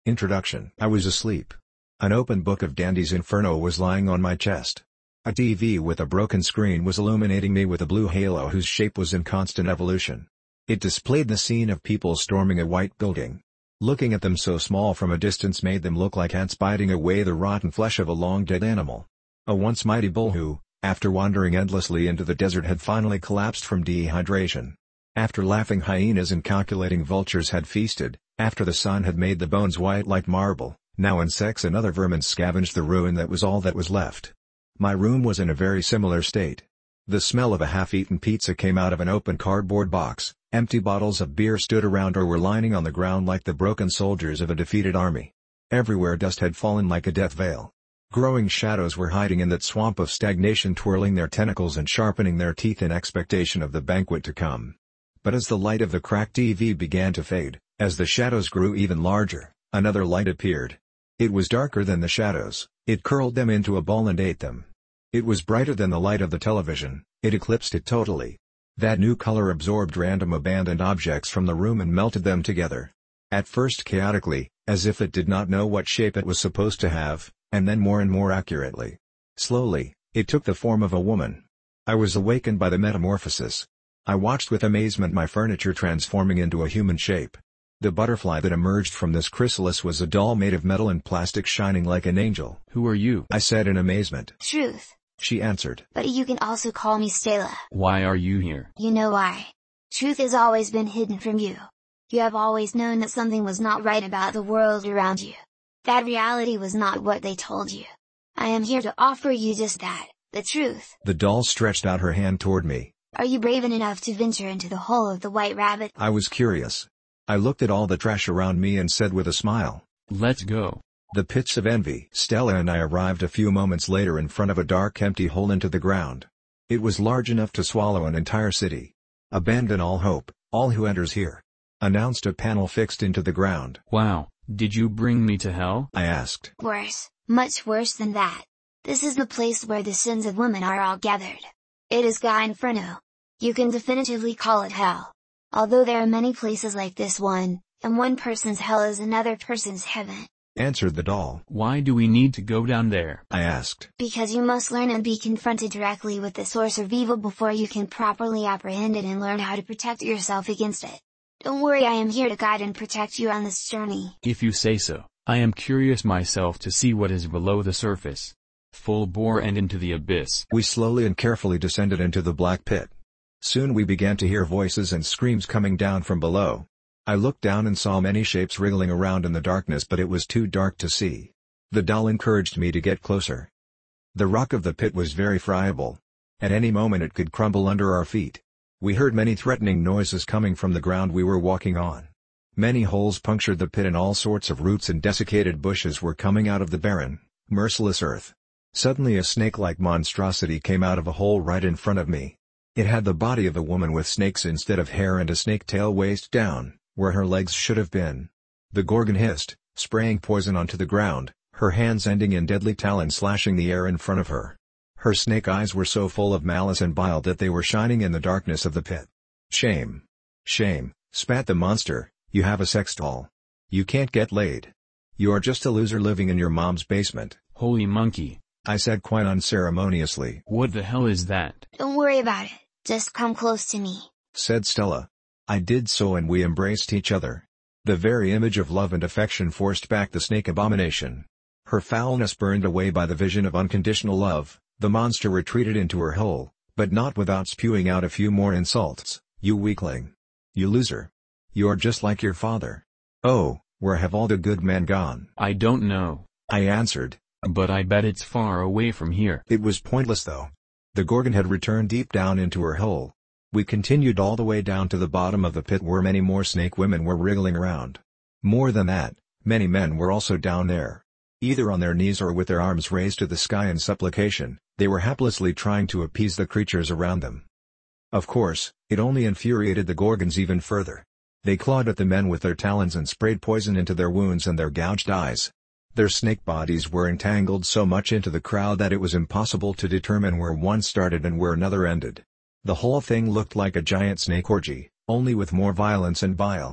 Introduction. I was asleep. An open book of Dante's Inferno was lying on my chest. A TV with a broken screen was illuminating me with a blue halo whose shape was in constant evolution. It displayed the scene of people storming a white building. Looking at them so small from a distance made them look like ants biting away the rotten flesh of a long-dead animal. A once mighty bull who, after wandering endlessly into the desert, had finally collapsed from dehydration. After laughing hyenas and calculating vultures had feasted, after the sun had made the bones white like marble, now insects and other vermin scavenged the ruin that was all that was left. My room was in a very similar state. The smell of a half-eaten pizza came out of an open cardboard box, empty bottles of beer stood around or were lining on the ground like the broken soldiers of a defeated army. Everywhere dust had fallen like a death veil. Growing shadows were hiding in that swamp of stagnation, twirling their tentacles and sharpening their teeth in expectation of the banquet to come. But as the light of the cracked TV began to fade, as the shadows grew even larger, another light appeared. It was darker than the shadows, it curled them into a ball and ate them. It was brighter than the light of the television, it eclipsed it totally. That new color absorbed random abandoned objects from the room and melted them together. At first chaotically, as if it did not know what shape it was supposed to have, and then more and more accurately. Slowly, it took the form of a woman. I was awakened by the metamorphosis. I watched with amazement my furniture transforming into a human shape. The butterfly that emerged from this chrysalis was a doll made of metal and plastic shining like an angel. "Who are you?" I said in amazement. "Truth," she answered. "but you can also call me Stella." "Why are you here?" "You know why. Truth has always been hidden from you. You have always known that something was not right about the world around you. That reality was not what they told you. I am here to offer you just that, the truth." The doll stretched out her hand toward me. "Are you brave enough to venture into the hole of the White Rabbit?" I was curious. I looked at all the trash around me and said with a smile, "Let's go." The pits of envy. Stella and I arrived a few moments later in front of a dark empty hole into the ground. It was large enough to swallow an entire city. "Abandon all hope, all who enters here," announced a panel fixed into the ground. "Wow, did you bring me to hell?" I asked. "Worse, much worse than that. This is the place where the sins of women are all gathered. It is Gaia Inferno. You can definitively call it hell. Although there are many places like this one, and one person's hell is another person's heaven," answered the doll. "Why do we need to go down there?" I asked. "Because you must learn and be confronted directly with the source of evil before you can properly apprehend it and learn how to protect yourself against it. Don't worry, I am here to guide and protect you on this journey." "If you say so. I am curious myself to see what is below the surface. Full bore and into the abyss." We slowly and carefully descended into the black pit. Soon we began to hear voices and screams coming down from below. I looked down and saw many shapes wriggling around in the darkness, but it was too dark to see. The doll encouraged me to get closer. The rock of the pit was very friable. At any moment it could crumble under our feet. We heard many threatening noises coming from the ground we were walking on. Many holes punctured the pit and all sorts of roots and desiccated bushes were coming out of the barren, merciless earth. Suddenly a snake-like monstrosity came out of a hole right in front of me. It had the body of a woman with snakes instead of hair and a snake tail waist down, where her legs should have been. The Gorgon hissed, spraying poison onto the ground, her hands ending in deadly talons slashing the air in front of her. Her snake eyes were so full of malice and bile that they were shining in the darkness of the pit. "Shame! Shame!" spat the monster, "you have a sex doll. You can't get laid. You are just a loser living in your mom's basement." "Holy monkey," I said quite unceremoniously. "What the hell is that?" "Don't worry about it, just come close to me," said Stella. I did so and we embraced each other. The very image of love and affection forced back the snake abomination. Her foulness burned away by the vision of unconditional love. The monster retreated into her hole, but not without spewing out a few more insults. "You weakling! You loser! You're just like your father. Oh, where have all the good men gone?" "I don't know," I answered. "But I bet it's far away from here." It was pointless though. The Gorgon had returned deep down into her hole. We continued all the way down to the bottom of the pit where many more snake women were wriggling around. More than that, many men were also down there. Either on their knees or with their arms raised to the sky in supplication, they were haplessly trying to appease the creatures around them. Of course, it only infuriated the Gorgons even further. They clawed at the men with their talons and sprayed poison into their wounds and their gouged eyes. Their snake bodies were entangled so much into the crowd that it was impossible to determine where one started and where another ended. The whole thing looked like a giant snake orgy, only with more violence and bile.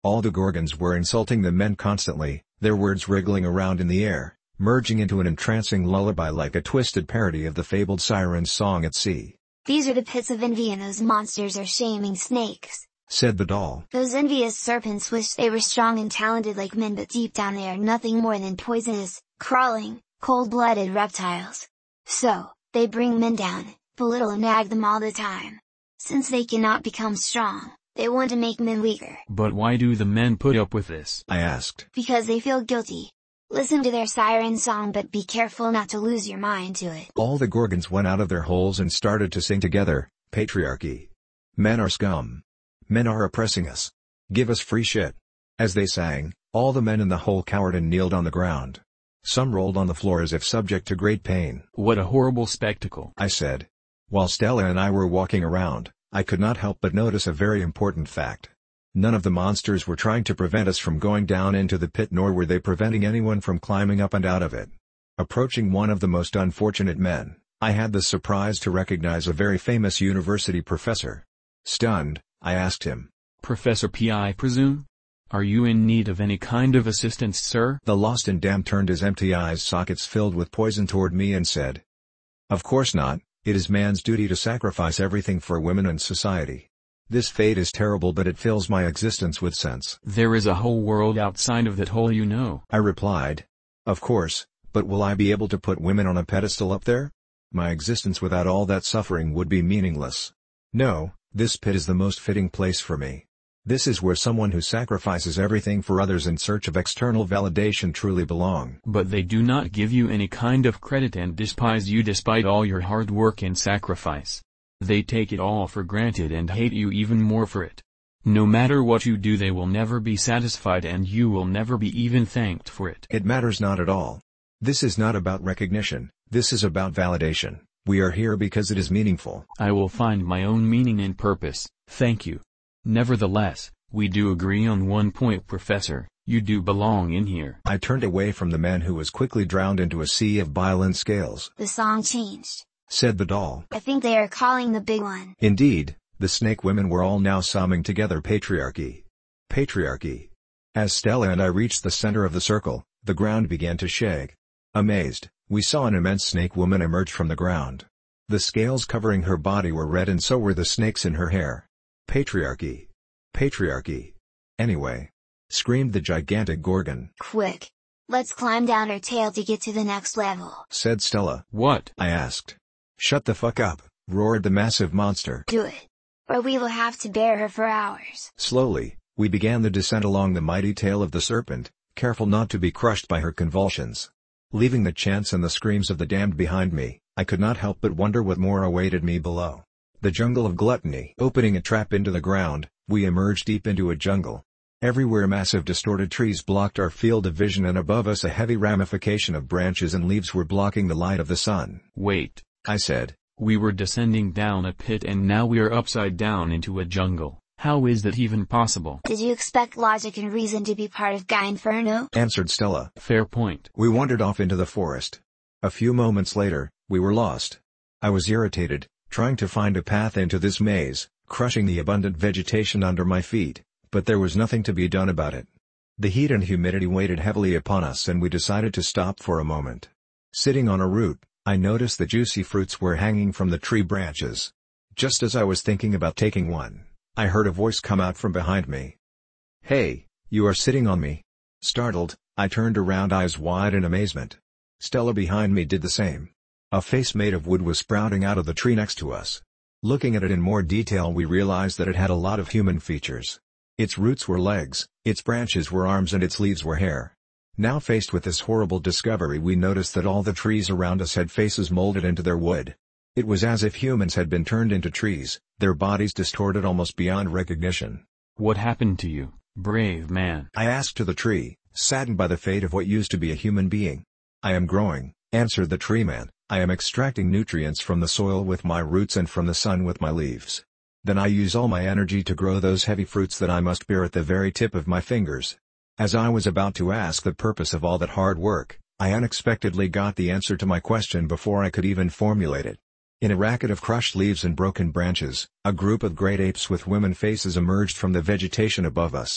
All the Gorgons were insulting the men constantly, their words wriggling around in the air, merging into an entrancing lullaby like a twisted parody of the fabled siren's song at sea. "These are the pits of envy and those monsters are shaming snakes," said the doll. "Those envious serpents wish they were strong and talented like men, but deep down they are nothing more than poisonous, crawling, cold-blooded reptiles. So, they bring men down, belittle and nag them all the time. Since they cannot become strong, they want to make men weaker." But why do the men put up with this? I asked. "Because they feel guilty. Listen to their siren song, but be careful not to lose your mind to it." All the Gorgons went out of their holes and started to sing together, "Patriarchy. Men are scum. Men are oppressing us. Give us free shit." As they sang, all the men in the hole cowered and kneeled on the ground. Some rolled on the floor as if subject to great pain. What a horrible spectacle, I said. While Stella and I were walking around, I could not help but notice a very important fact. None of the monsters were trying to prevent us from going down into the pit, nor were they preventing anyone from climbing up and out of it. Approaching one of the most unfortunate men, I had the surprise to recognize a very famous university professor. Stunned, I asked him, "Professor P, I presume? Are you in need of any kind of assistance, sir?" The lost and damned turned his empty eyes sockets filled with poison toward me and said, "Of course not. It is man's duty to sacrifice everything for women and society. This fate is terrible, but it fills my existence with sense." "There is a whole world outside of that hole, you know," I replied. "Of course, but will I be able to put women on a pedestal up there? My existence without all that suffering would be meaningless. No, this pit is the most fitting place for me. This is where someone who sacrifices everything for others in search of external validation truly belong." "But they do not give you any kind of credit and despise you despite all your hard work and sacrifice. They take it all for granted and hate you even more for it. No matter what you do, they will never be satisfied and you will never be even thanked for it." It matters not at all. This is not about recognition, this is about validation. We are here because it is meaningful. "I will find my own meaning and purpose, thank you. Nevertheless, we do agree on one point, Professor, you do belong in here." I turned away from the man who was quickly drowned into a sea of bile and scales. "The song changed," said the doll. "I think they are calling the big one." Indeed, the snake women were all now sobbing together, "Patriarchy. Patriarchy." As Stella and I reached the center of the circle, the ground began to shake. Amazed, we saw an immense snake woman emerge from the ground. The scales covering her body were red and so were the snakes in her hair. "Patriarchy. Patriarchy. Anyway!" screamed the gigantic Gorgon. "Quick! Let's climb down her tail to get to the next level," said Stella. "What?" I asked. "Shut the fuck up," roared the massive monster. "Do it! Or we will have to bear her for hours." Slowly, we began the descent along the mighty tail of the serpent, careful not to be crushed by her convulsions. Leaving the chants and the screams of the damned behind me, I could not help but wonder what more awaited me below. The jungle of gluttony. Opening a trap into the ground, we emerged deep into a jungle. Everywhere massive distorted trees blocked our field of vision, and above us a heavy ramification of branches and leaves were blocking the light of the sun. "Wait," I said. "We were descending down a pit and now we are upside down into a jungle. How is that even possible?" "Did you expect logic and reason to be part of Guy Inferno?" answered Stella. "Fair point." We wandered off into the forest. A few moments later, we were lost. I was irritated, trying to find a path into this maze, crushing the abundant vegetation under my feet, but there was nothing to be done about it. The heat and humidity weighed heavily upon us and we decided to stop for a moment. Sitting on a root, I noticed the juicy fruits were hanging from the tree branches. Just as I was thinking about taking one, I heard a voice come out from behind me. "Hey, you are sitting on me." Startled, I turned around, eyes wide in amazement. Stella behind me did the same. A face made of wood was sprouting out of the tree next to us. Looking at it in more detail, we realized that it had a lot of human features. Its roots were legs, its branches were arms, and its leaves were hair. Now faced with this horrible discovery, we noticed that all the trees around us had faces molded into their wood. It was as if humans had been turned into trees, their bodies distorted almost beyond recognition. "What happened to you, brave man?" I asked to the tree, saddened by the fate of what used to be a human being. "I am growing," answered the tree man. "I am extracting nutrients from the soil with my roots and from the sun with my leaves. Then I use all my energy to grow those heavy fruits that I must bear at the very tip of my fingers." As I was about to ask the purpose of all that hard work, I unexpectedly got the answer to my question before I could even formulate it. In a racket of crushed leaves and broken branches, a group of great apes with women faces emerged from the vegetation above us.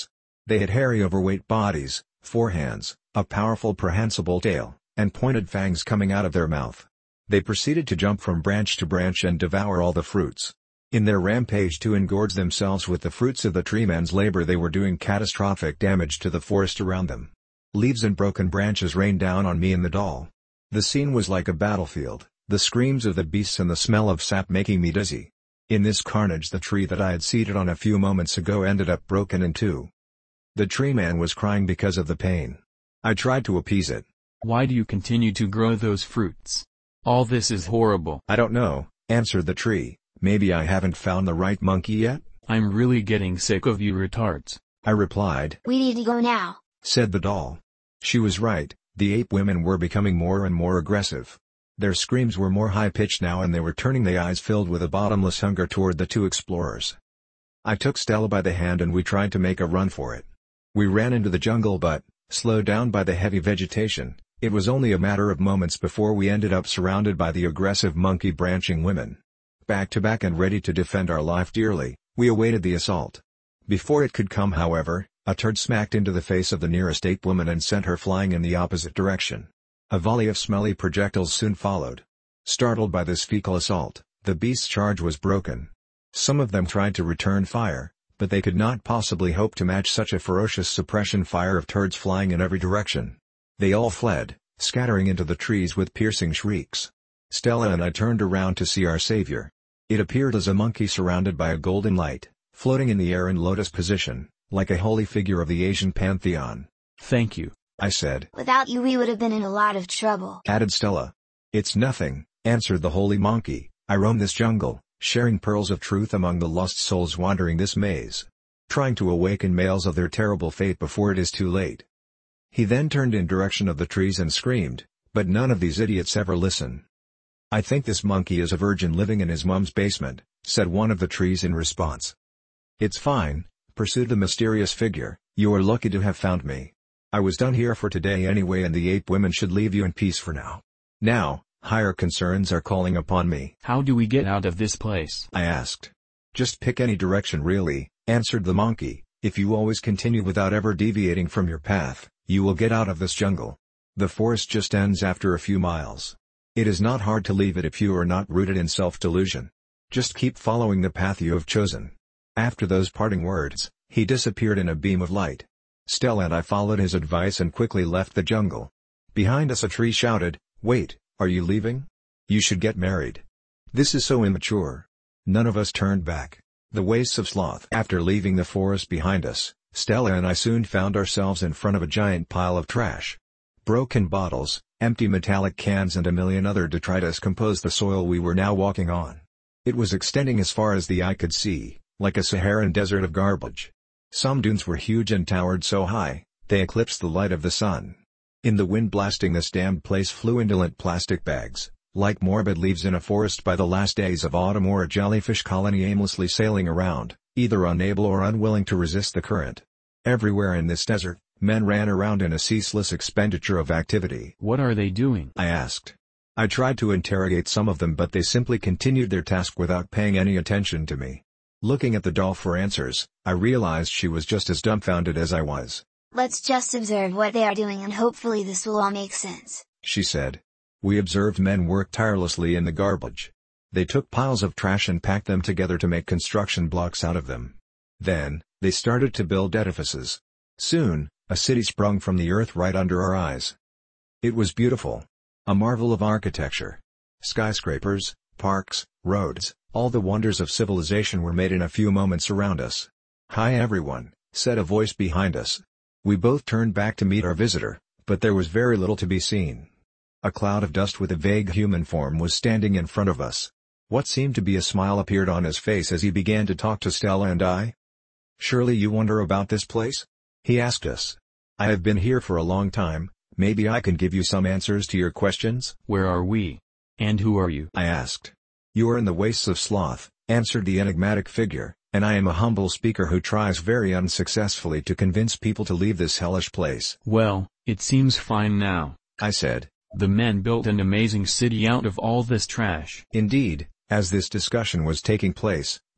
They had hairy overweight bodies, 4 hands, a powerful prehensile tail, and pointed fangs coming out of their mouth. They proceeded to jump from branch to branch and devour all the fruits. In their rampage to engorge themselves with the fruits of the treeman's labor, they were doing catastrophic damage to the forest around them. Leaves and broken branches rained down on me and the doll. The scene was like a battlefield, the screams of the beasts and the smell of sap making me dizzy. In this carnage, the tree that I had seated on a few moments ago ended up broken in two. The treeman was crying because of the pain. I tried to appease it. Why do you continue to grow those fruits? All this is horrible. I don't know, answered the tree. Maybe I haven't found the right monkey yet? I'm really getting sick of you retards, I replied. We need to go now, said the doll. She was right, the ape women were becoming more and more aggressive. Their screams were more high-pitched now, and they were turning their eyes filled with a bottomless hunger toward the two explorers. I took Stella by the hand and we tried to make a run for it. We ran into the jungle, but, slowed down by the heavy vegetation, it was only a matter of moments before we ended up surrounded by the aggressive monkey-branching women. Back to back and ready to defend our life dearly, we awaited the assault. Before it could come, however, a turd smacked into the face of the nearest ape woman and sent her flying in the opposite direction. A volley of smelly projectiles soon followed. Startled by this fecal assault, the beast's charge was broken. Some of them tried to return fire, but they could not possibly hope to match such a ferocious suppression fire of turds flying in every direction. They all fled, scattering into the trees with piercing shrieks. Stella and I turned around to see our savior. It appeared as a monkey surrounded by a golden light, floating in the air in lotus position, like a holy figure of the Asian pantheon. Thank you, I said. Without you we would have been in a lot of trouble, added Stella. It's nothing, answered the holy monkey. I roam this jungle, sharing pearls of truth among the lost souls wandering this maze, trying to awaken males of their terrible fate before it is too late. He then turned in direction of the trees and screamed, but none of these idiots ever listen. I think this monkey is a virgin living in his mom's basement, said one of the trees in response. It's fine, pursued the mysterious figure, you are lucky to have found me. I was done here for today anyway, and the ape women should leave you in peace for now. Now, higher concerns are calling upon me. How do we get out of this place? I asked. Just pick any direction really, answered the monkey. If you always continue without ever deviating from your path, you will get out of this jungle. The forest just ends after a few miles. It is not hard to leave it if you are not rooted in self-delusion. Just keep following the path you have chosen. After those parting words, he disappeared in a beam of light. Stella and I followed his advice and quickly left the jungle. Behind us a tree shouted, "Wait, are you leaving? You should get married. This is so immature." None of us turned back. The wastes of sloth. After leaving the forest behind us, Stella and I soon found ourselves in front of a giant pile of trash. Broken bottles, empty metallic cans and a million other detritus composed the soil we were now walking on. It was extending as far as the eye could see, like a Saharan desert of garbage. Some dunes were huge and towered so high, they eclipsed the light of the sun. In the wind blasting this damned place flew indolent plastic bags, like morbid leaves in a forest by the last days of autumn, or a jellyfish colony aimlessly sailing around, either unable or unwilling to resist the current. Everywhere in this desert, men ran around in a ceaseless expenditure of activity. What are they doing? I asked. I tried to interrogate some of them, but they simply continued their task without paying any attention to me. Looking at the doll for answers, I realized she was just as dumbfounded as I was. Let's just observe what they are doing and hopefully this will all make sense, she said. We observed men work tirelessly in the garbage. They took piles of trash and packed them together to make construction blocks out of them. Then, they started to build edifices. Soon, a city sprung from the earth right under our eyes. It was beautiful. A marvel of architecture. Skyscrapers, parks, roads, all the wonders of civilization were made in a few moments around us. "Hi everyone," said a voice behind us. We both turned back to meet our visitor, but there was very little to be seen. A cloud of dust with a vague human form was standing in front of us. What seemed to be a smile appeared on his face as he began to talk to Stella and I. "Surely you wonder about this place?" he asked us. "I have been here for a long time, maybe I can give you some answers to your questions?" Where are we? And who are you? I asked. "You are in the wastes of sloth," answered the enigmatic figure, "and I am a humble speaker who tries very unsuccessfully to convince people to leave this hellish place." Well, it seems fine now, I said. The men built an amazing city out of all this trash. Indeed, as this discussion was taking place,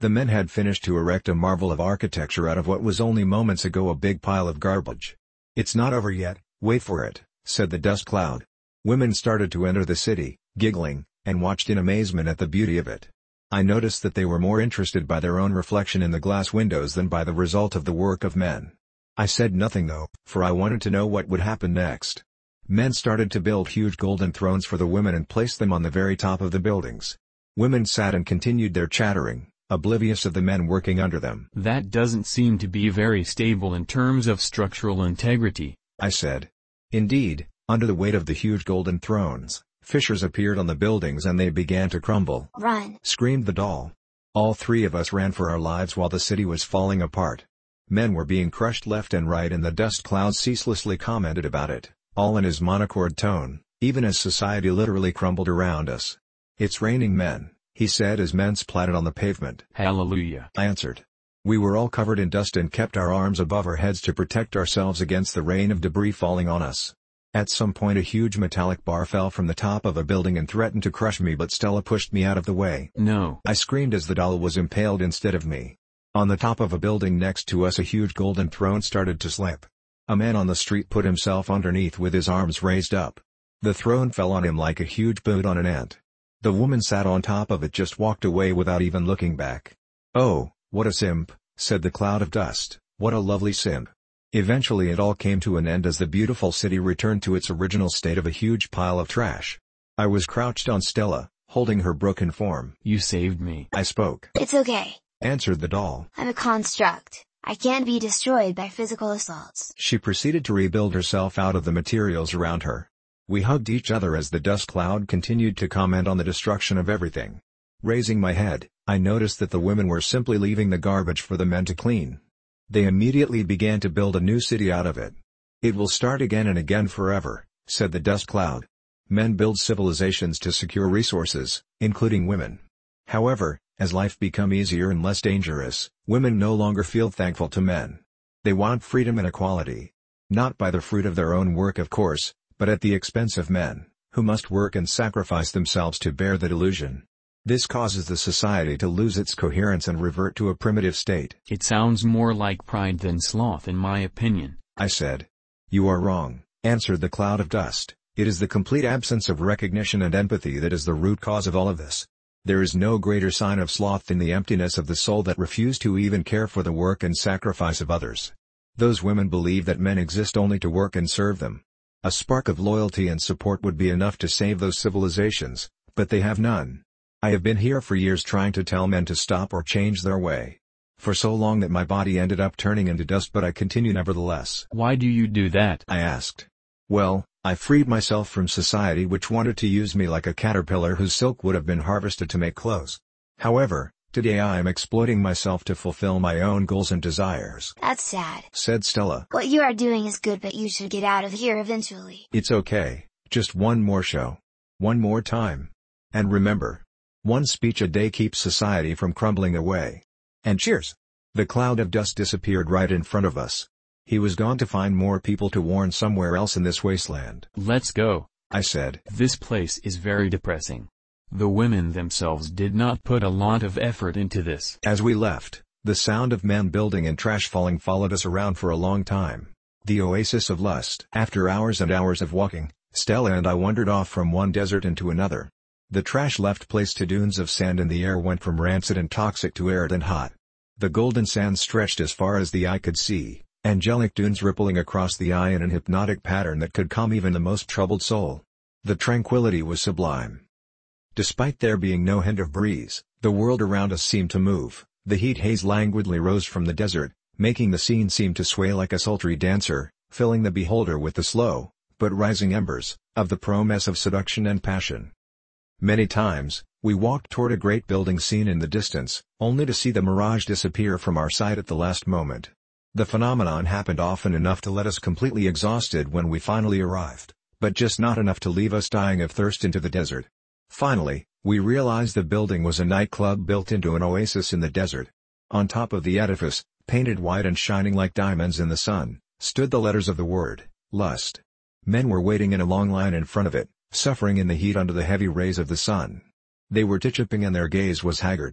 The men had finished to erect a marvel of architecture out of what was only moments ago a big pile of garbage. "It's not over yet, wait for it," said the dust cloud. Women started to enter the city, giggling, and watched in amazement at the beauty of it. I noticed that they were more interested by their own reflection in the glass windows than by the result of the work of men. I said nothing though, for I wanted to know what would happen next. Men started to build huge golden thrones for the women and placed them on the very top of the buildings. Women sat and continued their chattering, oblivious of the men working under them. "That doesn't seem to be very stable in terms of structural integrity," I said. Indeed, under the weight of the huge golden thrones, fissures appeared on the buildings and they began to crumble. "Run!" screamed the doll. All three of us ran for our lives while the city was falling apart. Men were being crushed left and right and the dust cloud ceaselessly commented about it, all in his monochord tone, even as society literally crumbled around us. "It's raining men," he said as men splattered on the pavement. "Hallelujah," I answered. We were all covered in dust and kept our arms above our heads to protect ourselves against the rain of debris falling on us. At some point a huge metallic bar fell from the top of a building and threatened to crush me, but Stella pushed me out of the way. "No," I screamed as the doll was impaled instead of me. On the top of a building next to us a huge golden throne started to slip. A man on the street put himself underneath with his arms raised up. The throne fell on him like a huge boot on an ant. The woman sat on top of it, just walked away without even looking back. "Oh, what a simp," said the cloud of dust, "what a lovely simp." Eventually it all came to an end as the beautiful city returned to its original state of a huge pile of trash. I was crouched on Stella, holding her broken form. "You saved me," I spoke. "It's okay," answered the doll. "I'm a construct. I can't be destroyed by physical assaults." She proceeded to rebuild herself out of the materials around her. We hugged each other as the dust cloud continued to comment on the destruction of everything. Raising my head, I noticed that the women were simply leaving the garbage for the men to clean. They immediately began to build a new city out of it. "It will start again and again forever," said the dust cloud. "Men build civilizations to secure resources, including women. However, as life become easier and less dangerous, women no longer feel thankful to men. They want freedom and equality. Not by the fruit of their own work of course, but at the expense of men, who must work and sacrifice themselves to bear the delusion. This causes the society to lose its coherence and revert to a primitive state." "It sounds more like pride than sloth in my opinion," I said. "You are wrong," answered the cloud of dust. "It is the complete absence of recognition and empathy that is the root cause of all of this. There is no greater sign of sloth than the emptiness of the soul that refused to even care for the work and sacrifice of others. Those women believe that men exist only to work and serve them. A spark of loyalty and support would be enough to save those civilizations, but they have none. I have been here for years trying to tell men to stop or change their way. For so long that my body ended up turning into dust, but I continue nevertheless." "Why do you do that?" I asked. "Well, I freed myself from society which wanted to use me like a caterpillar whose silk would have been harvested to make clothes. However, today I am exploiting myself to fulfill my own goals and desires." "That's sad," said Stella. "What you are doing is good, but you should get out of here eventually." "It's okay, just one more show. One more time. And remember, one speech a day keeps society from crumbling away. And cheers!" The cloud of dust disappeared right in front of us. He was gone to find more people to warn somewhere else in this wasteland. "Let's go," I said. "This place is very depressing. The women themselves did not put a lot of effort into this." As we left, the sound of men building and trash falling followed us around for a long time. The oasis of lust. After hours and hours of walking, Stella and I wandered off from one desert into another. The trash left place to dunes of sand and the air went from rancid and toxic to arid and hot. The golden sand stretched as far as the eye could see, angelic dunes rippling across the eye in an hypnotic pattern that could calm even the most troubled soul. The tranquility was sublime. Despite there being no hint of breeze, the world around us seemed to move. The heat haze languidly rose from the desert, making the scene seem to sway like a sultry dancer, filling the beholder with the slow, but rising embers, of the promise of seduction and passion. Many times, we walked toward a great building seen in the distance, only to see the mirage disappear from our sight at the last moment. The phenomenon happened often enough to let us completely exhausted when we finally arrived, but just not enough to leave us dying of thirst into the desert. Finally, we realized the building was a nightclub built into an oasis in the desert. On top of the edifice, painted white and shining like diamonds in the sun, stood the letters of the word, lust. Men were waiting in a long line in front of it, suffering in the heat under the heavy rays of the sun. They were tit-chipping and their gaze was haggard.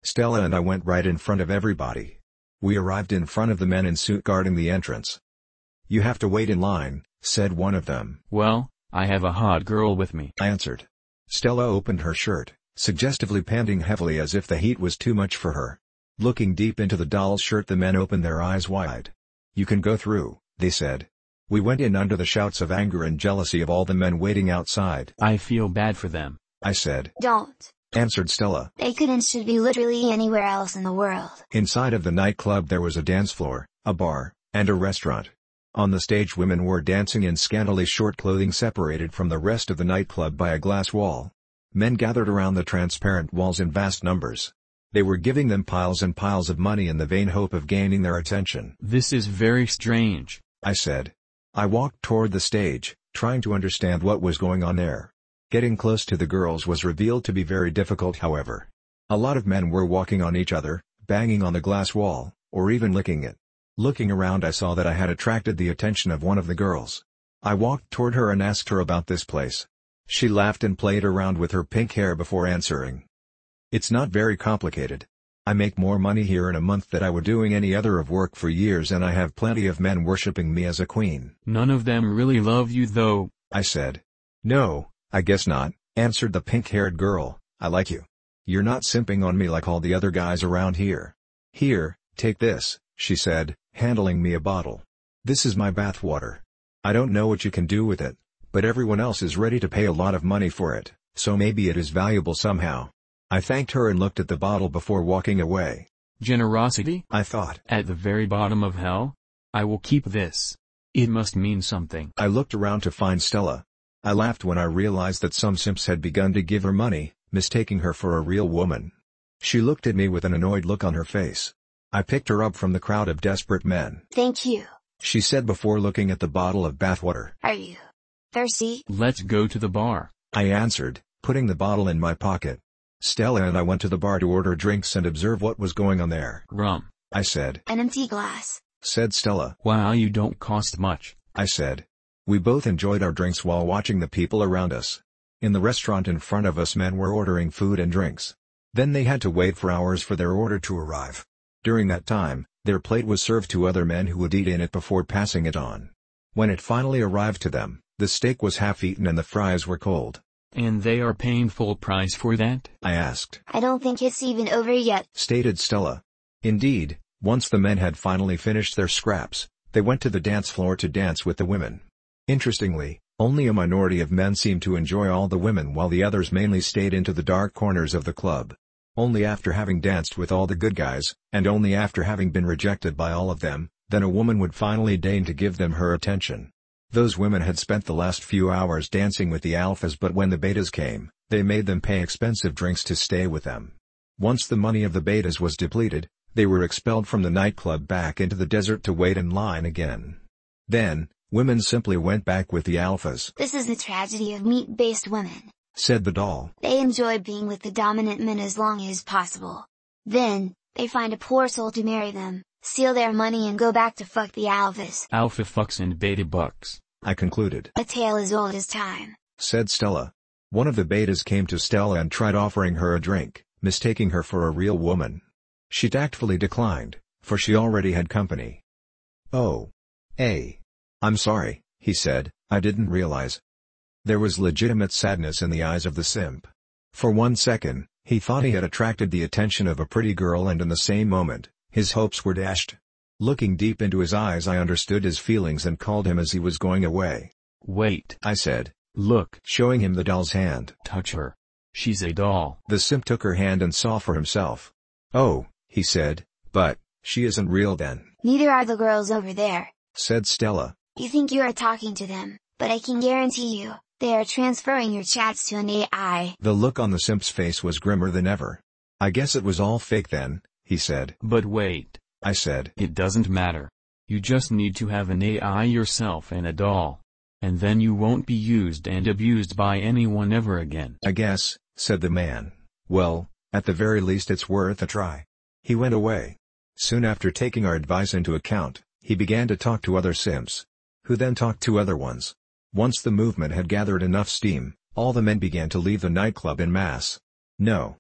Stella and I went right in front of everybody. We arrived in front of the men in suit guarding the entrance. "You have to wait in line," said one of them. "Well, I have a hot girl with me," I answered. Stella opened her shirt, suggestively panting heavily as if the heat was too much for her. Looking deep into the doll's shirt, the men opened their eyes wide. "You can go through," they said. We went in under the shouts of anger and jealousy of all the men waiting outside. "I feel bad for them," I said. Don't, answered Stella. They could and should be literally anywhere else in the world. Inside of the nightclub there was a dance floor, a bar, and a restaurant. On the stage women were dancing in scantily short clothing separated from the rest of the nightclub by a glass wall. Men gathered around the transparent walls in vast numbers. They were giving them piles and piles of money in the vain hope of gaining their attention. "This is very strange," I said. I walked toward the stage, trying to understand what was going on there. Getting close to the girls was revealed to be very difficult, however. A lot of men were walking on each other, banging on the glass wall, or even licking it. Looking around, I saw that I had attracted the attention of one of the girls. I walked toward her and asked her about this place. She laughed and played around with her pink hair before answering. "It's not very complicated. I make more money here in a month than I would doing any other of work for years, and I have plenty of men worshipping me as a queen." "None of them really love you though," I said. "No, I guess not," answered the pink-haired girl. "I like you. You're not simping on me like all the other guys around here. Here, take this," she said, handing me a bottle. "This is my bath water. I don't know what you can do with it, but everyone else is ready to pay a lot of money for it, so maybe it is valuable somehow." I thanked her and looked at the bottle before walking away. "Generosity?" I thought. "At the very bottom of hell? I will keep this. It must mean something." I looked around to find Stella. I laughed when I realized that some simps had begun to give her money, mistaking her for a real woman. She looked at me with an annoyed look on her face. I picked her up from the crowd of desperate men. "Thank you," she said before looking at the bottle of bathwater. "Are you thirsty?" "Let's go to the bar," I answered, putting the bottle in my pocket. Stella and I went to the bar to order drinks and observe what was going on there. "Rum," I said. "An empty glass," said Stella. "Wow, you don't cost much," I said. We both enjoyed our drinks while watching the people around us. In the restaurant in front of us, men were ordering food and drinks. Then they had to wait for hours for their order to arrive. During that time, their plate was served to other men who would eat in it before passing it on. When it finally arrived to them, the steak was half-eaten and the fries were cold. "And they are paying full price for that?" I asked. "I don't think it's even over yet," stated Stella. Indeed, once the men had finally finished their scraps, they went to the dance floor to dance with the women. Interestingly, only a minority of men seemed to enjoy all the women while the others mainly stayed into the dark corners of the club. Only after having danced with all the good guys, and only after having been rejected by all of them, then a woman would finally deign to give them her attention. Those women had spent the last few hours dancing with the alphas, but when the betas came, they made them pay expensive drinks to stay with them. Once the money of the betas was depleted, they were expelled from the nightclub back into the desert to wait in line again. Then, women simply went back with the alphas. "This is the tragedy of meat-based women," said the doll. "They enjoy being with the dominant men as long as possible. Then, they find a poor soul to marry them, steal their money and go back to fuck the alphas." "Alpha fucks and beta bucks," I concluded. "A tale as old as time," said Stella. One of the betas came to Stella and tried offering her a drink, mistaking her for a real woman. She tactfully declined, for she already had company. "Oh. Hey. I'm sorry," he said, "I didn't realize." There was legitimate sadness in the eyes of the simp. For 1 second, he thought he had attracted the attention of a pretty girl, and in the same moment, his hopes were dashed. Looking deep into his eyes, I understood his feelings and called him as he was going away. "Wait," I said. "Look," showing him the doll's hand. "Touch her. She's a doll." The simp took her hand and saw for himself. "Oh," he said, "but she isn't real then." "Neither are the girls over there," said Stella. "You think you are talking to them, but I can guarantee you, they are transferring your chats to an AI." The look on the simp's face was grimmer than ever. "I guess it was all fake then," he said. "But wait," I said. "It doesn't matter. You just need to have an AI yourself and a doll. And then you won't be used and abused by anyone ever again." "I guess," said the man. "Well, at the very least it's worth a try." He went away. Soon after taking our advice into account, he began to talk to other simps, who then talked to other ones. Once the movement had gathered enough steam, all the men began to leave the nightclub en masse. No.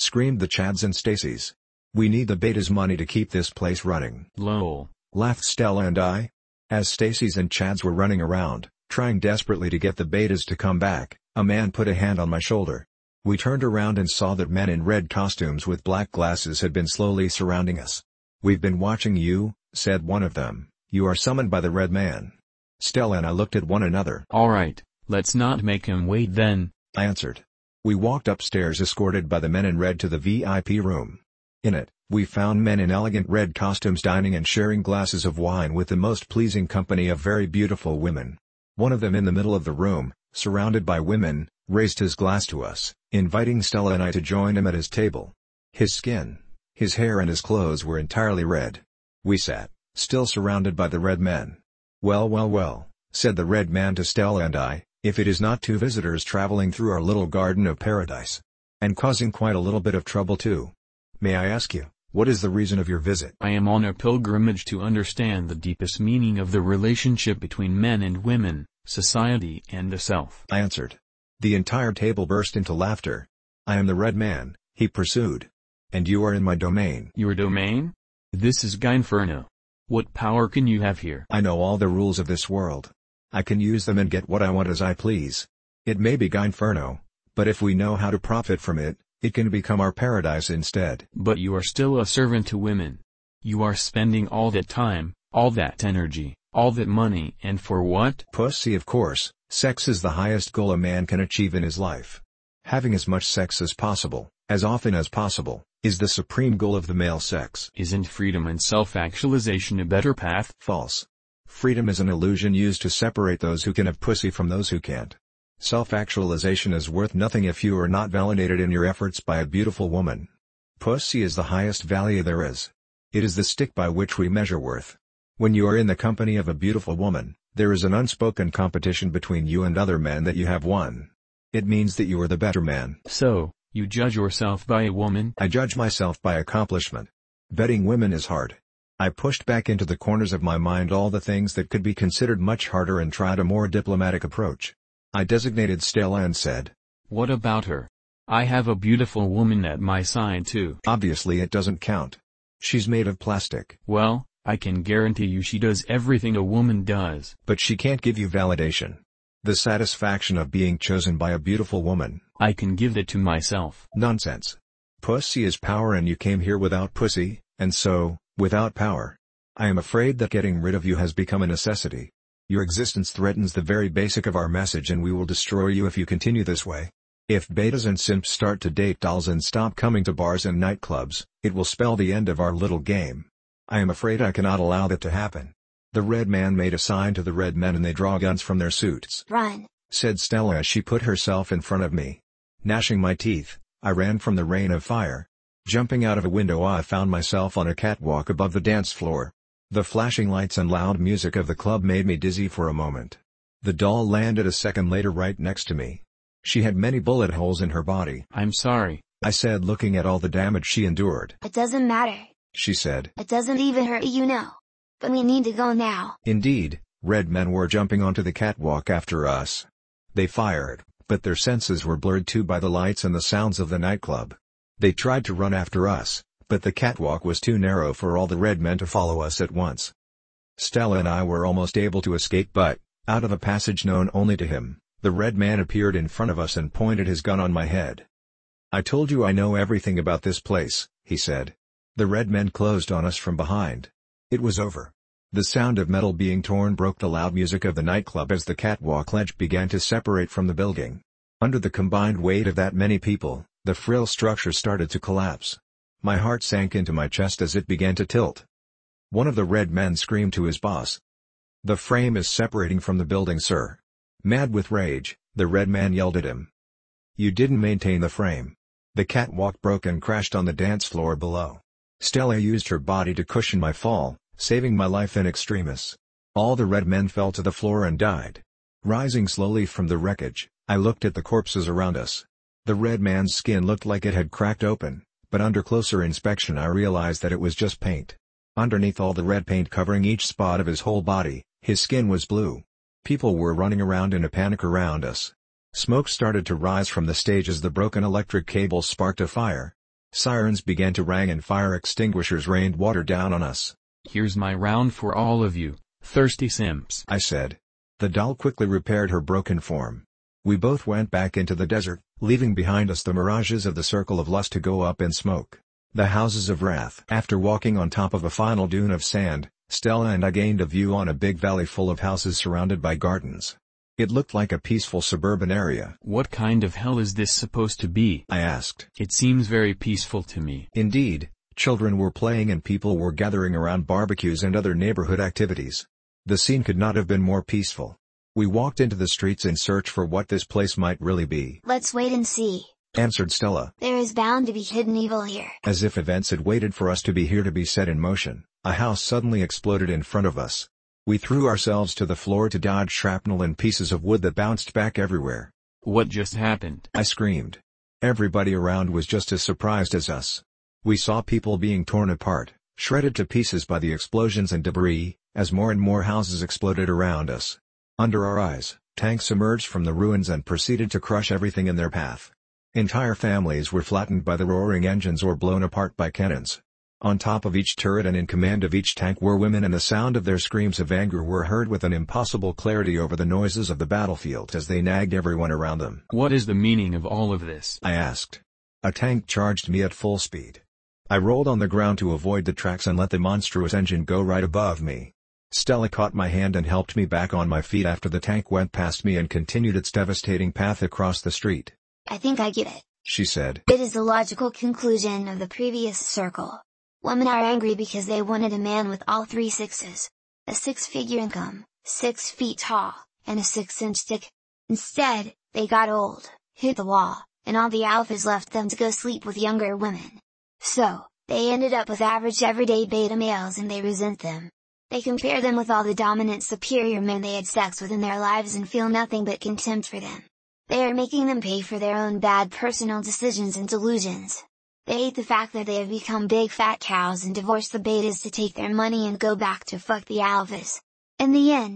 screamed the Chads and Stacy's. "We need the Betas' money to keep this place running." Lol. Laughed Stella and I. As Stacy's and Chad's were running around, trying desperately to get the Betas to come back, a man put a hand on my shoulder. We turned around and saw that men in red costumes with black glasses had been slowly surrounding us. "We've been watching you," said one of them. "You are summoned by the Red Man." Stella and I looked at one another. "Alright, let's not make him wait then," I answered. We walked upstairs escorted by the men in red to the VIP room. In it, we found men in elegant red costumes dining and sharing glasses of wine with the most pleasing company of very beautiful women. One of them in the middle of the room, surrounded by women, raised his glass to us, inviting Stella and I to join him at his table. His skin, his hair and his clothes were entirely red. We sat, still surrounded by the red men. "Well, well, well," said the Red Man to Stella and I, "if it is not two visitors traveling through our little garden of paradise. And causing quite a little bit of trouble too. May I ask you, what is the reason of your visit?" "I am on a pilgrimage to understand the deepest meaning of the relationship between men and women, society and the self," I answered. The entire table burst into laughter. "I am the Red Man," he pursued. "And you are in my domain." "Your domain? This is Gynferno. What power can you have here?" "I know all the rules of this world. I can use them and get what I want as I please. It may be Gynferno, but if we know how to profit from it, it can become our paradise instead." "But you are still a servant to women. You are spending all that time, all that energy, all that money, and for what?" "Pussy, of course. Sex is the highest goal a man can achieve in his life. Having as much sex as possible, as often as possible, is the supreme goal of the male sex." "Isn't freedom and self-actualization a better path?" "False. Freedom is an illusion used to separate those who can have pussy from those who can't. Self-actualization is worth nothing if you are not validated in your efforts by a beautiful woman. Pussy is the highest value there is. It is the stick by which we measure worth. When you are in the company of a beautiful woman, there is an unspoken competition between you and other men that you have won. It means that you are the better man." "So, you judge yourself by a woman?" "I judge myself by accomplishment. Vetting women is hard." I pushed back into the corners of my mind all the things that could be considered much harder and tried a more diplomatic approach. I designated Stella and said, "What about her? I have a beautiful woman at my side too." "Obviously it doesn't count. She's made of plastic." "Well, I can guarantee you she does everything a woman does." "But she can't give you validation. The satisfaction of being chosen by a beautiful woman." "I can give that to myself." "Nonsense. Pussy is power and you came here without pussy, and so, without power. I am afraid that getting rid of you has become a necessity. Your existence threatens the very basic of our message and we will destroy you if you continue this way. If betas and simps start to date dolls and stop coming to bars and nightclubs, it will spell the end of our little game. I am afraid I cannot allow that to happen." The Red Man made a sign to the Red Men and they draw guns from their suits. "Run," said Stella as she put herself in front of me. Gnashing my teeth, I ran from the rain of fire. Jumping out of a window, I found myself on a catwalk above the dance floor. The flashing lights and loud music of the club made me dizzy for a moment. The doll landed a second later right next to me. She had many bullet holes in her body. "I'm sorry," I said, looking at all the damage she endured. "It doesn't matter," she said. "It doesn't even hurt you know. But we need to go now." Indeed, Red Men were jumping onto the catwalk after us. They fired, but their senses were blurred too by the lights and the sounds of the nightclub. They tried to run after us, but the catwalk was too narrow for all the Red Men to follow us at once. Stella and I were almost able to escape, but, out of a passage known only to him, the Red Man appeared in front of us and pointed his gun on my head. "I told you I know everything about this place," he said. The Red Men closed on us from behind. It was over. The sound of metal being torn broke the loud music of the nightclub as the catwalk ledge began to separate from the building. Under the combined weight of that many people, the frail structure started to collapse. My heart sank into my chest as it began to tilt. One of the Red Men screamed to his boss. "The frame is separating from the building, sir." Mad with rage, the Red Man yelled at him. "You didn't maintain the frame." The catwalk broke and crashed on the dance floor below. Stella used her body to cushion my fall, saving my life in extremis. All the Red Men fell to the floor and died. Rising slowly from the wreckage, I looked at the corpses around us. The Red Man's skin looked like it had cracked open, but under closer inspection I realized that it was just paint. Underneath all the red paint covering each spot of his whole body, his skin was blue. People were running around in a panic around us. Smoke started to rise from the stage as the broken electric cable sparked a fire. Sirens began to ring and fire extinguishers rained water down on us. "Here's my round for all of you, thirsty simps," I said. The doll quickly repaired her broken form. We both went back into the desert, leaving behind us the mirages of the Circle of Lust to go up in smoke. The Houses of Wrath. After walking on top of a final dune of sand, Stella and I gained a view on a big valley full of houses surrounded by gardens. It looked like a peaceful suburban area. "What kind of hell is this supposed to be?" I asked. "It seems very peaceful to me." Indeed, children were playing and people were gathering around barbecues and other neighborhood activities. The scene could not have been more peaceful. We walked into the streets in search for what this place might really be. "Let's wait and see," answered Stella. "There is bound to be hidden evil here." As if events had waited for us to be here to be set in motion, a house suddenly exploded in front of us. We threw ourselves to the floor to dodge shrapnel and pieces of wood that bounced back everywhere. "What just happened?" I screamed. Everybody around was just as surprised as us. We saw people being torn apart, shredded to pieces by the explosions and debris, as more and more houses exploded around us. Under our eyes, tanks emerged from the ruins and proceeded to crush everything in their path. Entire families were flattened by the roaring engines or blown apart by cannons. On top of each turret and in command of each tank were women, and the sound of their screams of anger were heard with an impossible clarity over the noises of the battlefield as they nagged everyone around them. "What is the meaning of all of this?" I asked. A tank charged me at full speed. I rolled on the ground to avoid the tracks and let the monstrous engine go right above me. Stella caught my hand and helped me back on my feet after the tank went past me and continued its devastating path across the street. "I think I get it," she said. "It is the logical conclusion of the previous circle. Women are angry because they wanted a man with all 3 sixes. A 6-figure income, 6 feet tall, and a 6-inch dick. Instead, they got old, hit the wall, and all the alphas left them to go sleep with younger women. So, they ended up with average everyday beta males and they resent them. They compare them with all the dominant superior men they had sex with in their lives and feel nothing but contempt for them. They are making them pay for their own bad personal decisions and delusions. They hate the fact that they have become big fat cows and divorce the betas to take their money and go back to fuck the alphas. In the end,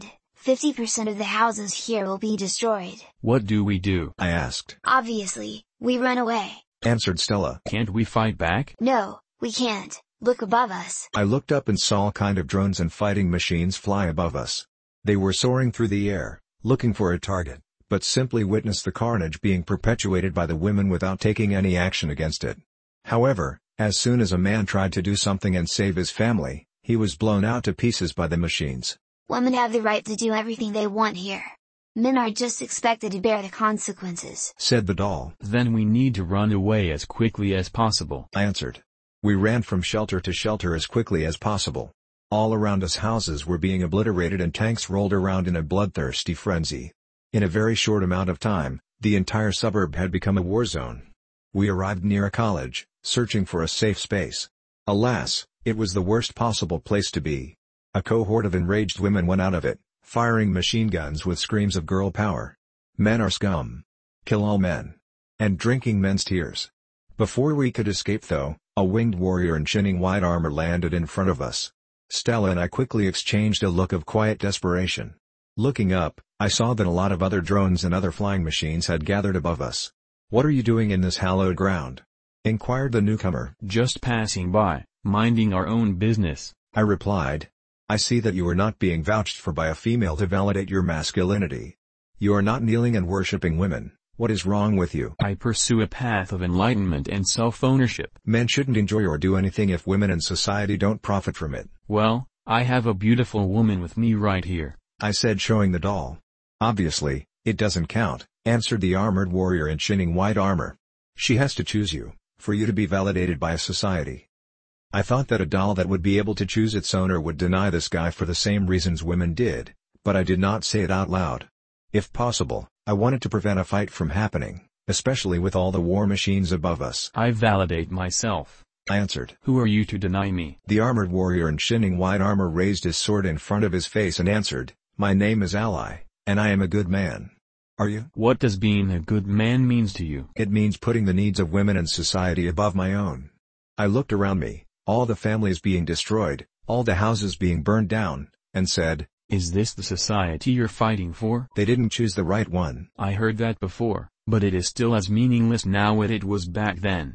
50% of the houses here will be destroyed." "What do we do?" I asked. "Obviously, we run away," answered Stella. "Can't we fight back?" "No, we can't. Look above us." I looked up and saw all kind of drones and fighting machines fly above us. They were soaring through the air, looking for a target, but simply witnessed the carnage being perpetuated by the women without taking any action against it. However, as soon as a man tried to do something and save his family, he was blown out to pieces by the machines. "Women have the right to do everything they want here. Men are just expected to bear the consequences," said the doll. "Then we need to run away as quickly as possible," I answered. We ran from shelter to shelter as quickly as possible. All around us houses were being obliterated and tanks rolled around in a bloodthirsty frenzy. In a very short amount of time, the entire suburb had become a war zone. We arrived near a college, searching for a safe space. Alas, it was the worst possible place to be. A cohort of enraged women went out of it, firing machine guns with screams of girl power. "Men are scum. Kill all men." And drinking men's tears. Before we could escape though, a winged warrior in shining white armor landed in front of us. Stella and I quickly exchanged a look of quiet desperation. Looking up, I saw that a lot of other drones and other flying machines had gathered above us. "What are you doing in this hallowed ground?" inquired the newcomer. "Just passing by, minding our own business," I replied. "I see that you are not being vouched for by a female to validate your masculinity. You are not kneeling and worshipping women. What is wrong with you?" "I pursue a path of enlightenment and self-ownership." "Men shouldn't enjoy or do anything if women in society don't profit from it." "Well, I have a beautiful woman with me right here," I said, showing the doll. "Obviously, it doesn't count," answered the armored warrior in shining white armor. "She has to choose you, for you to be validated by a society." I thought that a doll that would be able to choose its owner would deny this guy for the same reasons women did, but I did not say it out loud. If possible, I wanted to prevent a fight from happening, especially with all the war machines above us. "I validate myself," I answered. "Who are you to deny me?" The armored warrior in shining white armor raised his sword in front of his face and answered, "My name is Ally, and I am a good man." "Are you?" "What does being a good man means to you?" "It means putting the needs of women and society above my own." I looked around me, all the families being destroyed, all the houses being burned down, and said, "Is this the society you're fighting for?" "They didn't choose the right one." "I heard that before, but it is still as meaningless now as it was back then."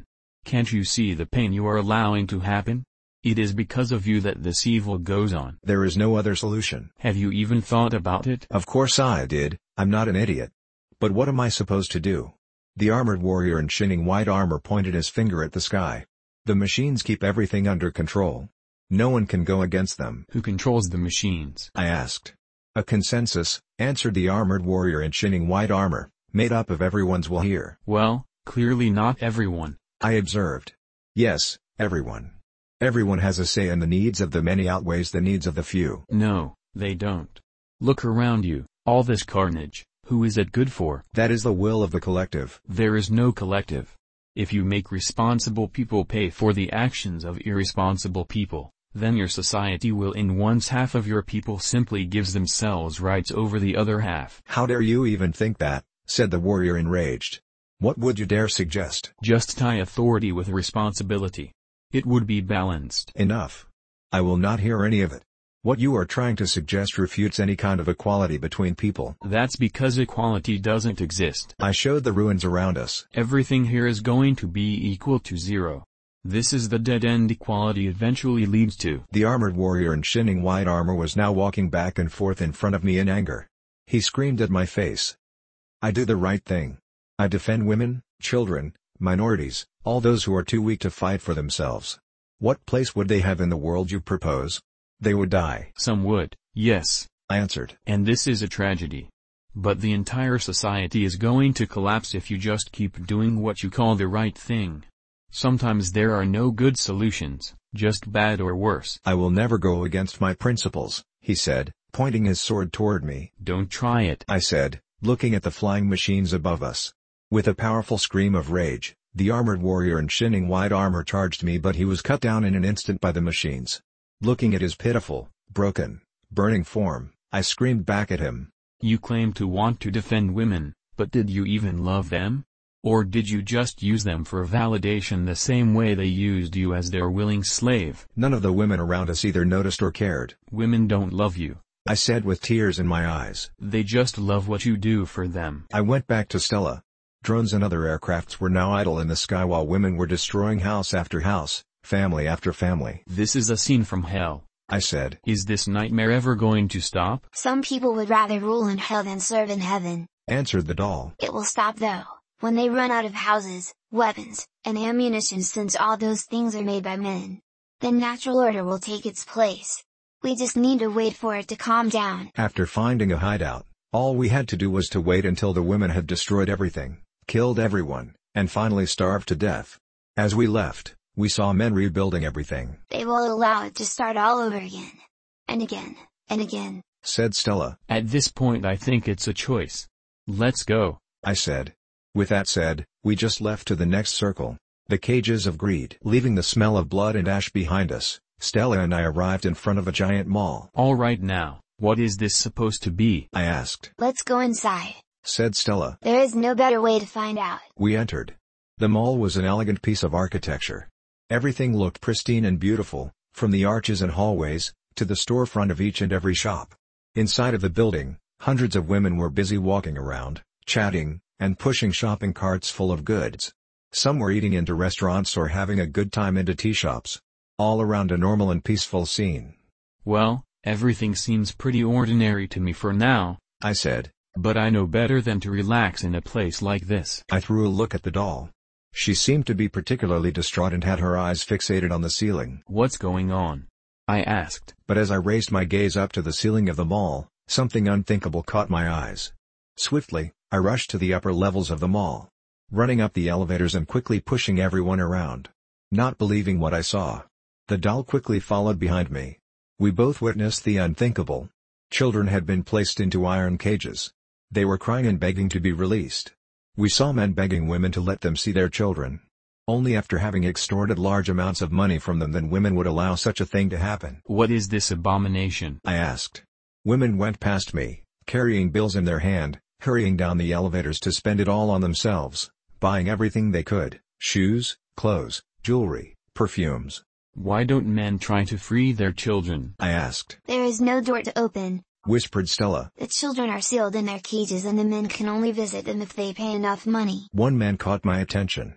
Can't you see the pain you are allowing to happen? It is because of you that this evil goes on. There is no other solution. Have you even thought about it? Of course I did, I'm not an idiot. But what am I supposed to do? The armored warrior in shining white armor pointed his finger at the sky. The machines keep everything under control. No one can go against them. Who controls the machines? I asked. A consensus, answered the armored warrior in shining white armor, made up of everyone's will here. Well, clearly not everyone. I observed. Yes, everyone. Everyone has a say, and the needs of the many outweighs the needs of the few. No, they don't. Look around you, all this carnage, who is it good for? That is the will of the collective. There is no collective. If you make responsible people pay for the actions of irresponsible people, then your society will end once half of your people simply gives themselves rights over the other half. How dare you even think that, said the warrior enraged. What would you dare suggest? Just tie authority with responsibility. It would be balanced. Enough. I will not hear any of it. What you are trying to suggest refutes any kind of equality between people. That's because equality doesn't exist. I showed the ruins around us. Everything here is going to be equal to zero. This is the dead end equality eventually leads to. The armored warrior in shining white armor was now walking back and forth in front of me in anger. He screamed at my face. I do the right thing. I defend women, children, minorities, all those who are too weak to fight for themselves. What place would they have in the world you propose? They would die. Some would, yes, I answered. And this is a tragedy. But the entire society is going to collapse if you just keep doing what you call the right thing. Sometimes there are no good solutions, just bad or worse. I will never go against my principles, he said, pointing his sword toward me. Don't try it, I said, looking at the flying machines above us. With a powerful scream of rage, the armored warrior in shining white armor charged me, but he was cut down in an instant by the machines. Looking at his pitiful, broken, burning form, I screamed back at him. You claim to want to defend women, but did you even love them? Or did you just use them for validation the same way they used you as their willing slave? None of the women around us either noticed or cared. Women don't love you, I said with tears in my eyes. They just love what you do for them. I went back to Stella. Drones and other aircrafts were now idle in the sky while women were destroying house after house, family after family. This is a scene from hell, I said. Is this nightmare ever going to stop? Some people would rather rule in hell than serve in heaven, answered the doll. It will stop though, when they run out of houses, weapons, and ammunition, since all those things are made by men. Then natural order will take its place. We just need to wait for it to calm down. After finding a hideout, all we had to do was to wait until the women had destroyed everything, killed everyone, and finally starved to death. As we left, we saw men rebuilding everything. They will allow it to start all over again. And again, and again, said Stella. At this point I think it's a choice. Let's go, I said. With that said, we just left to the next circle. The cages of greed. Leaving the smell of blood and ash behind us, Stella and I arrived in front of a giant mall. All right, now, what is this supposed to be? I asked. Let's go inside, said Stella. There is no better way to find out. We entered. The mall was an elegant piece of architecture. Everything looked pristine and beautiful, from the arches and hallways, to the storefront of each and every shop. Inside of the building, hundreds of women were busy walking around, chatting, and pushing shopping carts full of goods. Some were eating into restaurants or having a good time into tea shops. All around a normal and peaceful scene. Well, everything seems pretty ordinary to me for now, I said. But I know better than to relax in a place like this. I threw a look at the doll. She seemed to be particularly distraught and had her eyes fixated on the ceiling. What's going on? I asked. But as I raised my gaze up to the ceiling of the mall, something unthinkable caught my eyes. Swiftly, I rushed to the upper levels of the mall. Running up the elevators and quickly pushing everyone around. Not believing what I saw. The doll quickly followed behind me. We both witnessed the unthinkable. Children had been placed into iron cages. They were crying and begging to be released. We saw men begging women to let them see their children. Only after having extorted large amounts of money from them then women would allow such a thing to happen. What is this abomination? I asked. Women went past me, carrying bills in their hand, hurrying down the elevators to spend it all on themselves, buying everything they could, shoes, clothes, jewelry, perfumes. Why don't men try to free their children? I asked. There is no door to open, whispered Stella. The children are sealed in their cages and the men can only visit them if they pay enough money. One man caught my attention.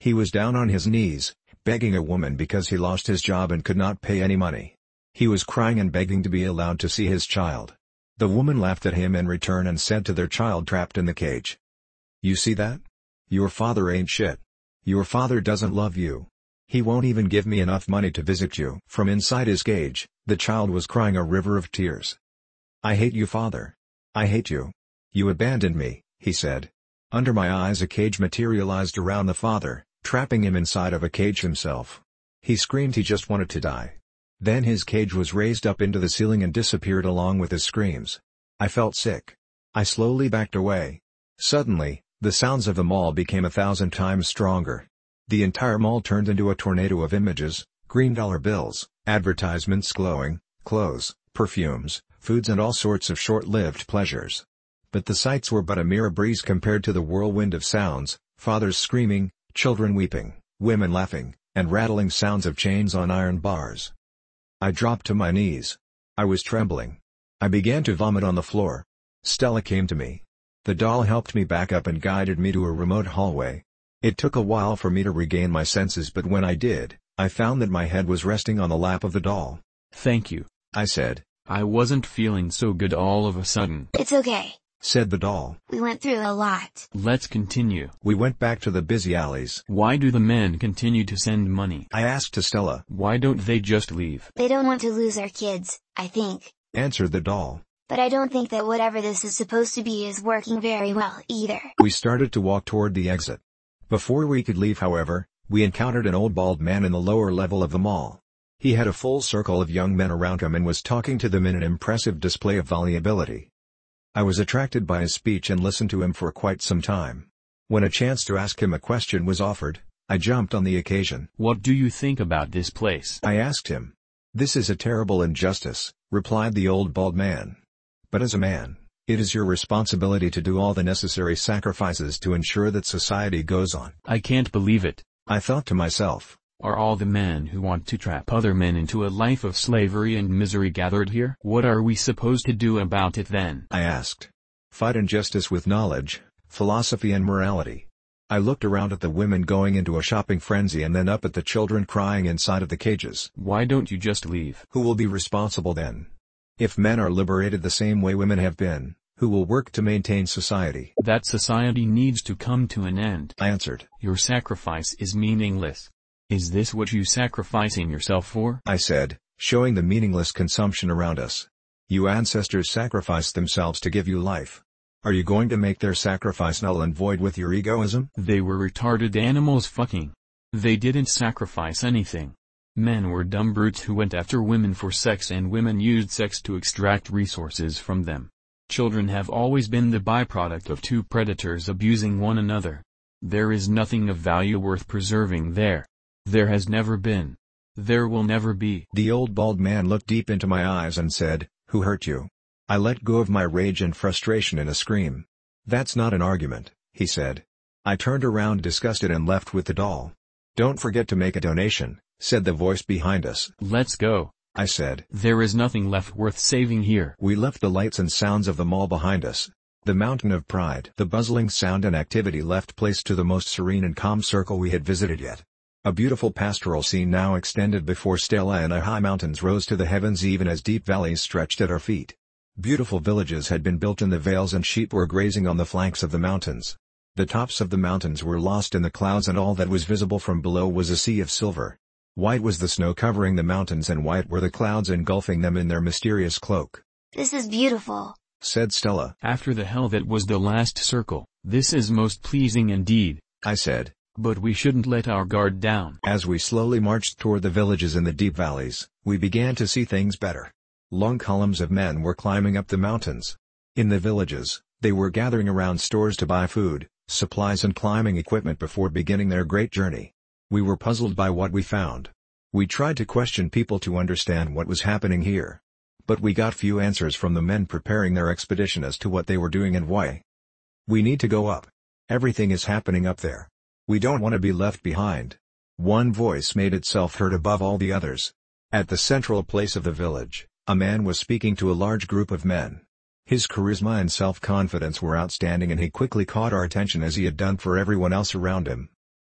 He was down on his knees, begging a woman because he lost his job and could not pay any money. He was crying and begging to be allowed to see his child. The woman laughed at him in return and said to their child trapped in the cage, "You see that? Your father ain't shit. Your father doesn't love you. He won't even give me enough money to visit you." From inside his cage, the child was crying a river of tears. "I hate you, father. I hate you. You abandoned me," he said. Under my eyes a cage materialized around the father, trapping him inside of a cage himself. He screamed he just wanted to die. Then his cage was raised up into the ceiling and disappeared along with his screams. I felt sick. I slowly backed away. Suddenly, the sounds of the mall became 1,000 times stronger. The entire mall turned into a tornado of images, green dollar bills, advertisements glowing, clothes, perfumes, foods and all sorts of short-lived pleasures. But the sights were but a mere breeze compared to the whirlwind of sounds, fathers screaming, children weeping, women laughing, and rattling sounds of chains on iron bars. I dropped to my knees. I was trembling. I began to vomit on the floor. Stella came to me. The doll helped me back up and guided me to a remote hallway. It took a while for me to regain my senses, but when I did, I found that my head was resting on the lap of the doll. "Thank you," I said. "I wasn't feeling so good all of a sudden," It's okay. said the doll. We went through a lot. "Let's continue." We went back to the busy alleys. "Why do the men continue to send money?" I asked Stella. "Why don't they just leave?" They don't want to lose our kids, I think. Answered the doll. But I don't think that whatever this is supposed to be is working very well either. We started to walk toward the exit. Before we could leave, however, we encountered an old bald man in the lower level of the mall. He had a full circle of young men around him and was talking to them in an impressive display of volubility. I was attracted by his speech and listened to him for quite some time. When a chance to ask him a question was offered, I jumped on the occasion. "What do you think about this place?" I asked him. "This is a terrible injustice," replied the old bald man. "But as a man, it is your responsibility to do all the necessary sacrifices to ensure that society goes on." "I can't believe it." I thought to myself. Are all the men who want to trap other men into a life of slavery and misery gathered here? What are we supposed to do about it then? I asked. Fight injustice with knowledge, philosophy and morality. I looked around at the women going into a shopping frenzy and then up at the children crying inside of the cages. Why don't you just leave? Who will be responsible then? If men are liberated the same way women have been, who will work to maintain society? That society needs to come to an end. I answered. Your sacrifice is meaningless. Is this what you sacrificing yourself for? I said, showing the meaningless consumption around us. You ancestors sacrificed themselves to give you life. Are you going to make their sacrifice null and void with your egoism? They were retarded animals fucking. They didn't sacrifice anything. Men were dumb brutes who went after women for sex and women used sex to extract resources from them. Children have always been the byproduct of two predators abusing one another. There is nothing of value worth preserving there. There has never been. There will never be. The old bald man looked deep into my eyes and said, "Who hurt you?" I let go of my rage and frustration in a scream. "That's not an argument," he said. I turned around disgusted and left with the doll. "Don't forget to make a donation," said the voice behind us. Let's go, I said. There is nothing left worth saving here. We left the lights and sounds of the mall behind us. The mountain of pride. The buzzing sound and activity left place to the most serene and calm circle we had visited yet. A beautiful pastoral scene now extended before Stella and I. High mountains rose to the heavens even as deep valleys stretched at our feet. Beautiful villages had been built in the vales and sheep were grazing on the flanks of the mountains. The tops of the mountains were lost in the clouds and all that was visible from below was a sea of silver. White was the snow covering the mountains and white were the clouds engulfing them in their mysterious cloak. "This is beautiful," said Stella. After the hell that was the last circle, this is most pleasing indeed, I said. But we shouldn't let our guard down. As we slowly marched toward the villages in the deep valleys, we began to see things better. Long columns of men were climbing up the mountains. In the villages, they were gathering around stores to buy food, supplies and climbing equipment before beginning their great journey. We were puzzled by what we found. We tried to question people to understand what was happening here. But we got few answers from the men preparing their expedition as to what they were doing and why. "We need to go up. Everything is happening up there. We don't want to be left behind." One voice made itself heard above all the others. At the central place of the village, a man was speaking to a large group of men. His charisma and self-confidence were outstanding and he quickly caught our attention as he had done for everyone else around him.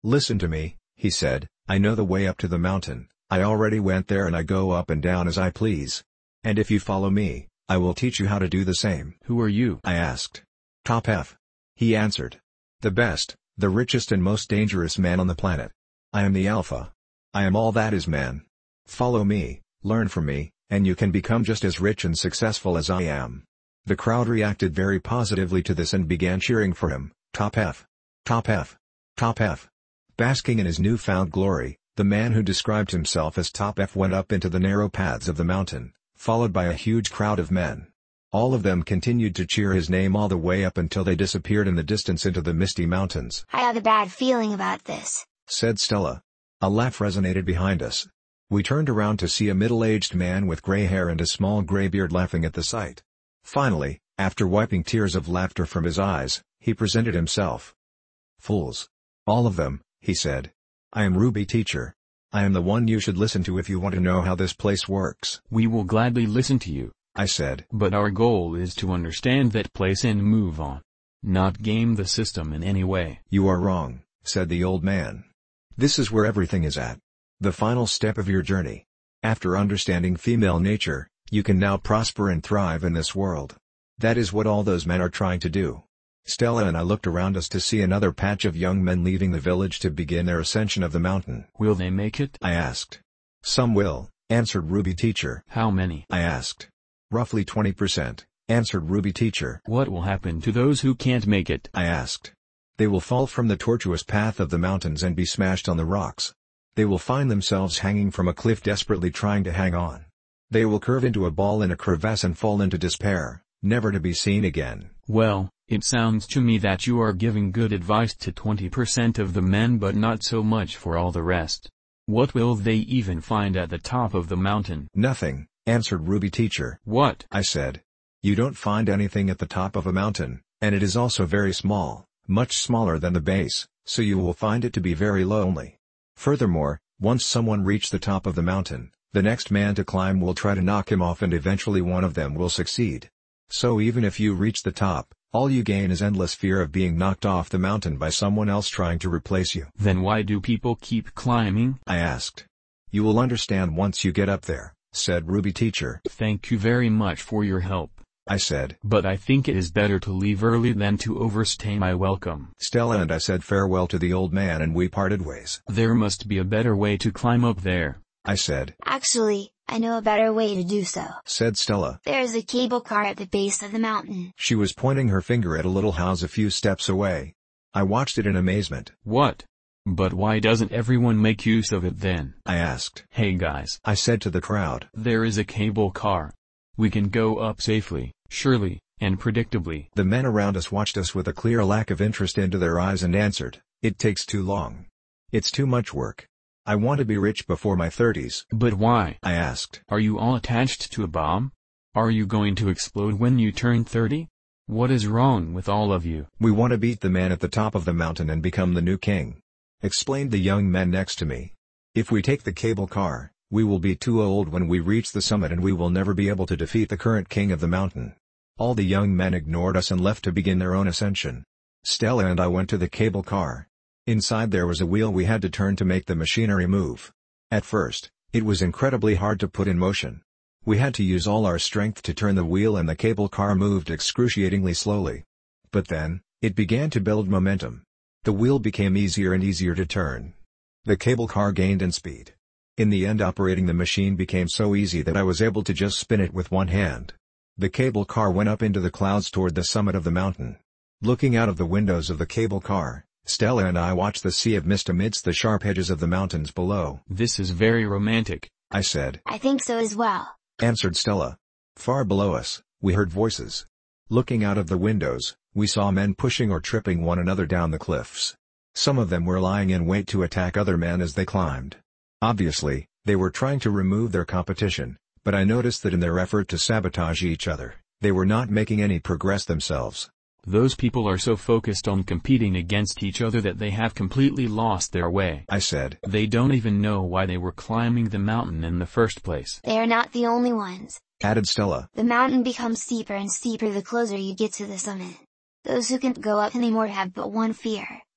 Listen to me, he said, I know the way up to the mountain. I already went there and I go up and down as I please. And if you follow me, I will teach you how to do the same. Who are you? I asked. Top F. He answered. The best, the richest and most dangerous man on the planet. I am the Alpha. I am all that is man. Follow me, learn from me, and you can become just as rich and successful as I am. The crowd reacted very positively to this and began cheering for him. Top F. Top F. Top F. Basking in his newfound glory, the man who described himself as Top F went up into the narrow paths of the mountain, followed by a huge crowd of men. All of them continued to cheer his name all the way up until they disappeared in the distance into the misty mountains. I have a bad feeling about this, said Stella. A laugh resonated behind us. We turned around to see a middle-aged man with gray hair and a small gray beard laughing at the sight. Finally, after wiping tears of laughter from his eyes, he presented himself. Fools. All of them, he said. I am Ruby Teacher. I am the one you should listen to if you want to know how this place works. We will gladly listen to you, I said. But our goal is to understand that place and move on. Not game the system in any way. You are wrong, said the old man. This is where everything is at. The final step of your journey. After understanding female nature, you can now prosper and thrive in this world. That is what all those men are trying to do. Stella and I looked around us to see another patch of young men leaving the village to begin their ascension of the mountain. Will they make it? I asked. Some will, answered Ruby Teacher. How many? I asked. Roughly 20%, answered Ruby Teacher. What will happen to those who can't make it? I asked. They will fall from the tortuous path of the mountains and be smashed on the rocks. They will find themselves hanging from a cliff desperately trying to hang on. They will curve into a ball in a crevasse and fall into despair, never to be seen again. Well, it sounds to me that you are giving good advice to 20% of the men but not so much for all the rest. What will they even find at the top of the mountain? Nothing, answered Ruby Teacher. What? I said. You don't find anything at the top of a mountain, and it is also very small, much smaller than the base, so you will find it to be very lonely. Furthermore, once someone reaches the top of the mountain, the next man to climb will try to knock him off and eventually one of them will succeed. So even if you reach the top, all you gain is endless fear of being knocked off the mountain by someone else trying to replace you. Then why do people keep climbing? I asked. You will understand once you get up there, said Ruby Teacher. Thank you very much for your help, I said. But I think it is better to leave early than to overstay my welcome. Stella and I said farewell to the old man and we parted ways. There must be a better way to climb up there, I said. Actually, I know a better way to do so, said Stella. There is a cable car at the base of the mountain. She was pointing her finger at a little house a few steps away. I watched it in amazement. What? But why doesn't everyone make use of it then? I asked. Hey guys, I said to the crowd. There is a cable car. We can go up safely, surely, and predictably. The men around us watched us with a clear lack of interest into their eyes and answered, it takes too long. It's too much work. I want to be rich before my 30s. But why? I asked. Are you all attached to a bomb? Are you going to explode when you turn 30? What is wrong with all of you? We want to beat the man at the top of the mountain and become the new king, explained the young men next to me. If we take the cable car, we will be too old when we reach the summit and we will never be able to defeat the current king of the mountain. All the young men ignored us and left to begin their own ascension. Stella and I went to the cable car. Inside there was a wheel we had to turn to make the machinery move. At first, it was incredibly hard to put in motion. We had to use all our strength to turn the wheel and the cable car moved excruciatingly slowly. But then, it began to build momentum. The wheel became easier and easier to turn. The cable car gained in speed. In the end, operating the machine became so easy that I was able to just spin it with one hand. The cable car went up into the clouds toward the summit of the mountain. Looking out of the windows of the cable car, Stella and I watched the sea of mist amidst the sharp edges of the mountains below. This is very romantic, I said. I think so as well, answered Stella. Far below us, we heard voices. Looking out of the windows, we saw men pushing or tripping one another down the cliffs. Some of them were lying in wait to attack other men as they climbed. Obviously, they were trying to remove their competition, but I noticed that in their effort to sabotage each other, they were not making any progress themselves. Those people are so focused on competing against each other that they have completely lost their way, I said. They don't even know why they were climbing the mountain in the first place. They are not the only ones, added Stella. The mountain becomes steeper and steeper the closer you get to the summit. Those who can't go up anymore have but one fear,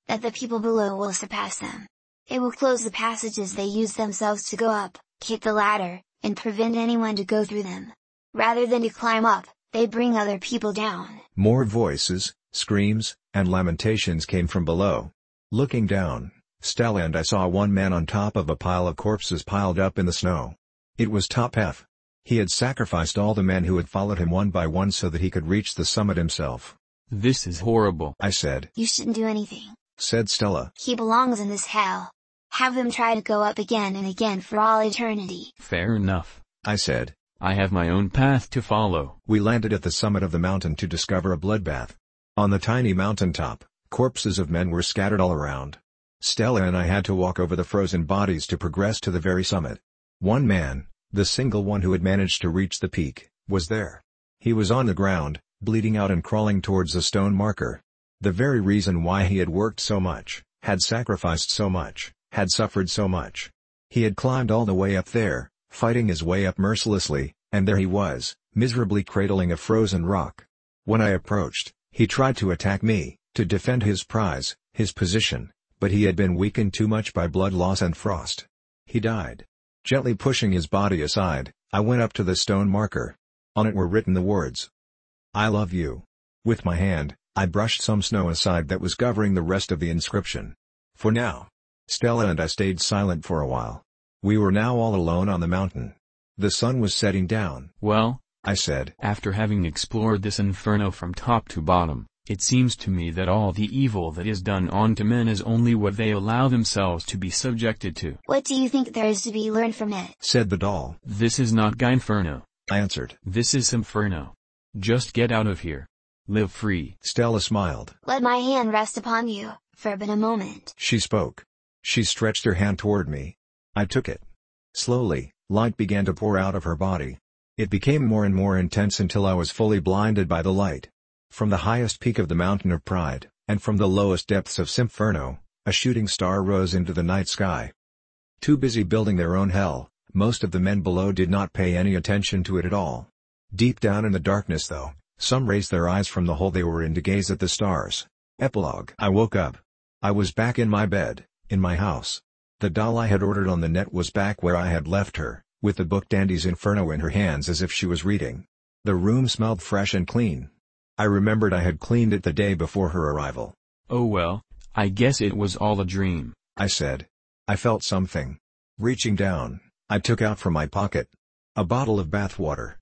that the people below will surpass them. It will close the passages they use themselves to go up, keep the ladder, and prevent anyone to go through them. Rather than to climb up, they bring other people down. More voices, screams, and lamentations came from below. Looking down, Stella and I saw one man on top of a pile of corpses piled up in the snow. It was Top F. He had sacrificed all the men who had followed him one by one so that he could reach the summit himself. This is horrible, I said. You shouldn't do anything, said Stella. He belongs in this hell. Have him try to go up again and again for all eternity. Fair enough, I said. I have my own path to follow. We landed at the summit of the mountain to discover a bloodbath. On the tiny mountaintop, corpses of men were scattered all around. Stella and I had to walk over the frozen bodies to progress to the very summit. One man, the single one who had managed to reach the peak, was there. He was on the ground, bleeding out and crawling towards a stone marker. The very reason why he had worked so much, had sacrificed so much, had suffered so much. He had climbed all the way up there, fighting his way up mercilessly, and there he was, miserably cradling a frozen rock. When I approached, he tried to attack me, to defend his prize, his position, but he had been weakened too much by blood loss and frost. He died. Gently pushing his body aside, I went up to the stone marker. On it were written the words, "I love you." With my hand, I brushed some snow aside that was covering the rest of the inscription. For now. Stella and I stayed silent for a while. We were now all alone on the mountain. The sun was setting down. Well, I said, after having explored this inferno from top to bottom, it seems to me that all the evil that is done unto men is only what they allow themselves to be subjected to. What do you think there is to be learned from it? said the doll. This is not Gynferno, I answered. This is Inferno. Just get out of here. Live free. Stella smiled. Let my hand rest upon you, for but a moment. She spoke. She stretched her hand toward me. I took it. Slowly, light began to pour out of her body. It became more and more intense until I was fully blinded by the light. From the highest peak of the Mountain of Pride, and from the lowest depths of Simferno, a shooting star rose into the night sky. Too busy building their own hell, most of the men below did not pay any attention to it at all. Deep down in the darkness though, some raised their eyes from the hole they were in to gaze at the stars. Epilogue. I woke up. I was back in my bed, in my house. The doll I had ordered on the net was back where I had left her, with the book Dandy's Inferno in her hands as if she was reading. The room smelled fresh and clean. I remembered I had cleaned it the day before her arrival. Oh well, I guess it was all a dream, I said. I felt something. Reaching down, I took out from my pocket a bottle of bath water.